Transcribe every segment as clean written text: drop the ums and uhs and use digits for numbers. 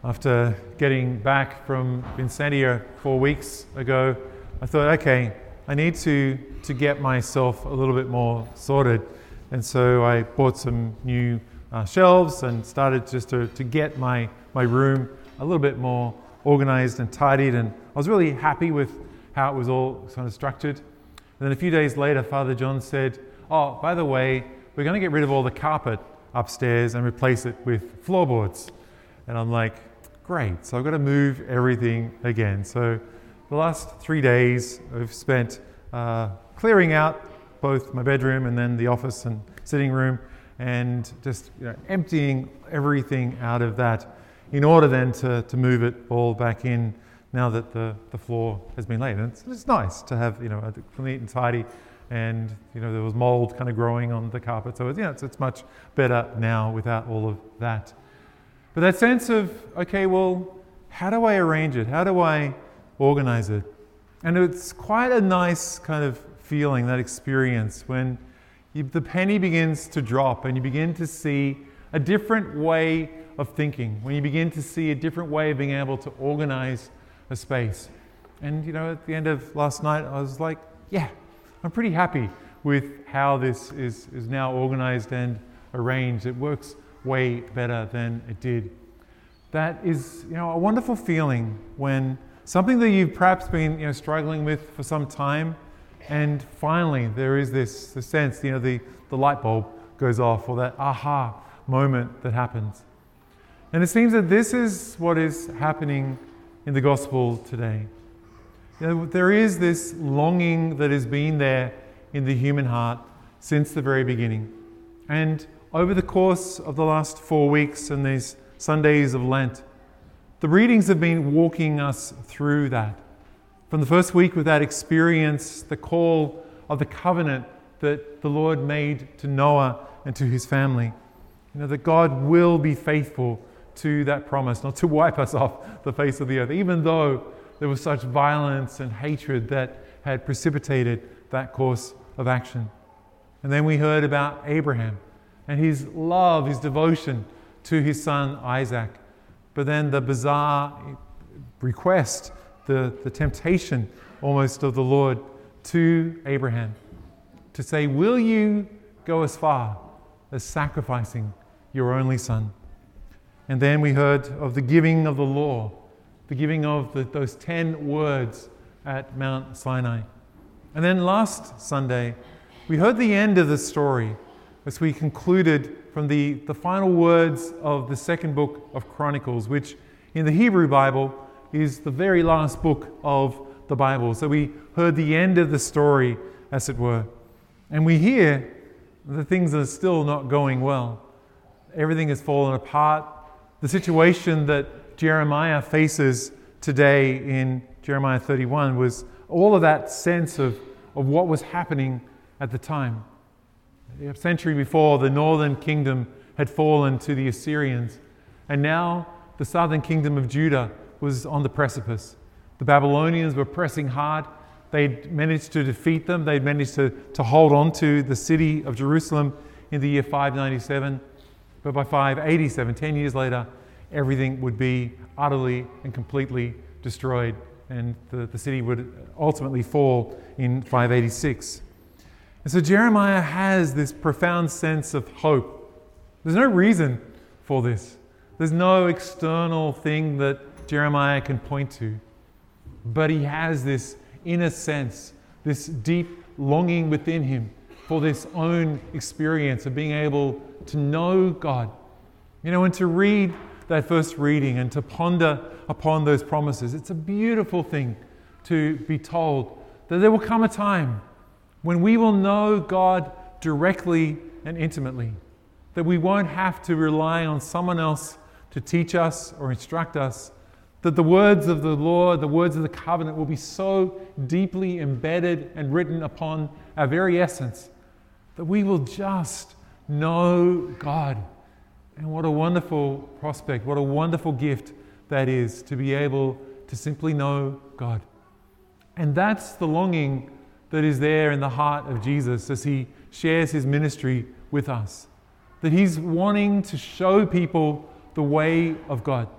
After getting back from Vincentia 4 weeks ago, I thought, okay, I need to get myself a little bit more sorted. And so I bought some new shelves and started just to get my room a little bit more organized and tidied. And I was really happy with how it was all kind of structured. And then a few days later, Father John said, oh, by the way, we're going to get rid of all the carpet upstairs and replace it with floorboards. And I'm like, great, so I've got to move everything again. So the last 3 days I've spent clearing out both my bedroom and then the office and sitting room, and just emptying everything out of that in order then to move it all back in now that the floor has been laid. And it's nice to have neat and tidy, and there was mold kind of growing on the carpet, so it's much better now without all of that. But that sense of, okay, well, how do I arrange it? How do I organize it? And it's quite a nice kind of feeling, that experience, when the penny begins to drop and you begin to see a different way of thinking, when you begin to see a different way of being able to organize a space. And at the end of last night, I was like, yeah, I'm pretty happy with how this is now organized and arranged. It works way better than it did. That is, a wonderful feeling when something that you've perhaps been, struggling with for some time, and finally there is this sense, the light bulb goes off, or that aha moment that happens. And it seems that this is what is happening in the gospel today. There is this longing that has been there in the human heart since the very beginning. And over the course of the last 4 weeks and these Sundays of Lent, the readings have been walking us through that. From the first week with that experience, the call of the covenant that the Lord made to Noah and to his family. That God will be faithful to that promise, not to wipe us off the face of the earth, even though there was such violence and hatred that had precipitated that course of action. And then we heard about Abraham and his love, his devotion to his son Isaac. But then the bizarre request, the temptation almost of the Lord to Abraham to say, will you go as far as sacrificing your only son? And then we heard of the giving of the law, the giving of those 10 words at Mount Sinai. And then last Sunday, we heard the end of the story as we concluded from the final words of the second book of Chronicles, which in the Hebrew Bible is the very last book of the Bible. So we heard the end of the story, as it were. And we hear that things are still not going well. Everything has fallen apart. The situation that Jeremiah faces today in Jeremiah 31 was all of that sense of what was happening at the time. A century before, the northern kingdom had fallen to the Assyrians, and now the southern kingdom of Judah was on the precipice. The Babylonians were pressing hard. They'd managed to defeat them. They'd managed to hold on to the city of Jerusalem in the year 597. But by 587, 10 years later, everything would be utterly and completely destroyed, and the city would ultimately fall in 586. And so Jeremiah has this profound sense of hope. There's no reason for this. There's no external thing that Jeremiah can point to. But he has this inner sense, this deep longing within him for this own experience of being able to know God. And to read that first reading and to ponder upon those promises. It's a beautiful thing to be told that there will come a time when we will know God directly and intimately, that we won't have to rely on someone else to teach us or instruct us, that the words of the Lord, the words of the covenant will be so deeply embedded and written upon our very essence that we will just know God. And what a wonderful prospect, what a wonderful gift that is, to be able to simply know God. And that's the longing that is there in the heart of Jesus as he shares his ministry with us. That he's wanting to show people the way of God.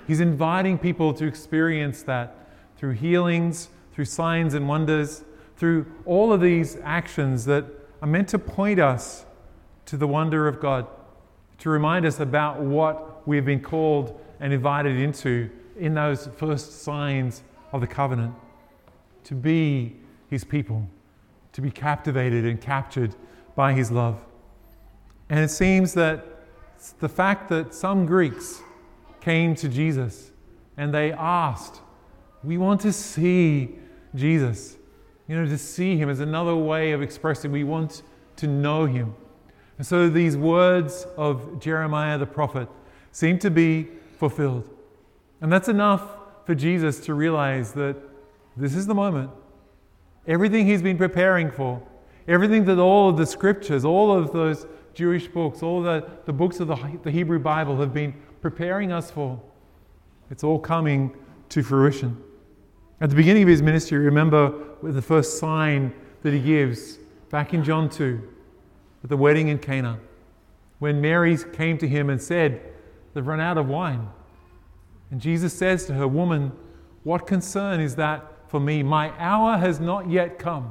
He's inviting people to experience that through healings, through signs and wonders, through all of these actions that are meant to point us to the wonder of God, to remind us about what we've been called and invited into in those first signs of the covenant, to be His people, to be captivated and captured by His love. And it seems that the fact that some Greeks came to Jesus and they asked, we want to see Jesus. To see Him is another way of expressing we want to know Him. And so these words of Jeremiah the prophet seem to be fulfilled. And that's enough for Jesus to realize that this is the moment. Everything He's been preparing for, everything that all of the scriptures, all of those Jewish books, all the books of the Hebrew Bible have been preparing us for, it's all coming to fruition. At the beginning of His ministry, remember with the first sign that He gives back in John 2, at the wedding in Cana, when Mary came to Him and said, they've run out of wine. And Jesus says to her, woman, what concern is that for me? My hour has not yet come.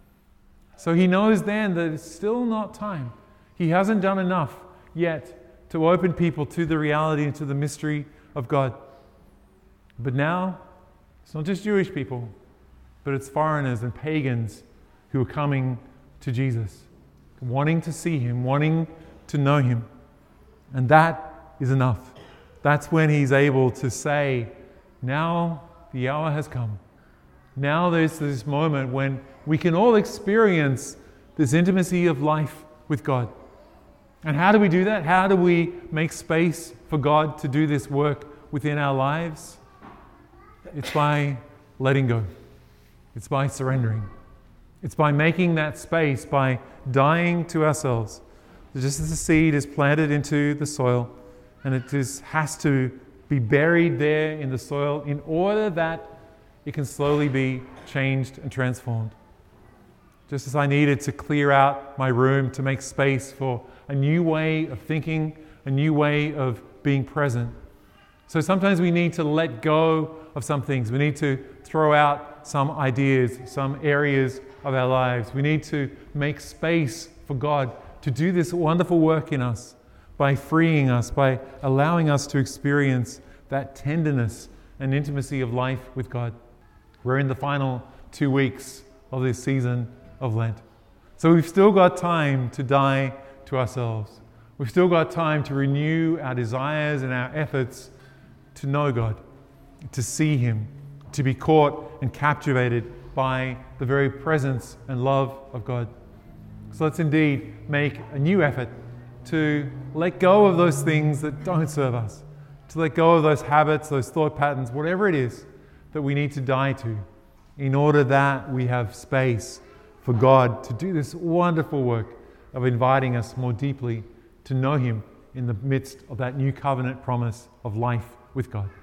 So He knows then that it's still not time. He hasn't done enough yet to open people to the reality and to the mystery of God. But now, it's not just Jewish people, but it's foreigners and pagans who are coming to Jesus, wanting to see Him, wanting to know Him. And that is enough. That's when He's able to say, now the hour has come. Now there's this moment when we can all experience this intimacy of life with God. And how do we do that? How do we make space for God to do this work within our lives? It's by letting go. It's by surrendering. It's by making that space, by dying to ourselves. Just as the seed is planted into the soil, and it just has to be buried there in the soil in order that it can slowly be changed and transformed. Just as I needed to clear out my room to make space for a new way of thinking, a new way of being present. So sometimes we need to let go of some things. We need to throw out some ideas, some areas of our lives. We need to make space for God to do this wonderful work in us by freeing us, by allowing us to experience that tenderness and intimacy of life with God. We're in the final 2 weeks of this season of Lent. So we've still got time to die to ourselves. We've still got time to renew our desires and our efforts to know God, to see Him, to be caught and captivated by the very presence and love of God. So let's indeed make a new effort to let go of those things that don't serve us, to let go of those habits, those thought patterns, whatever it is that we need to die to, in order that we have space for God to do this wonderful work of inviting us more deeply to know Him in the midst of that new covenant promise of life with God.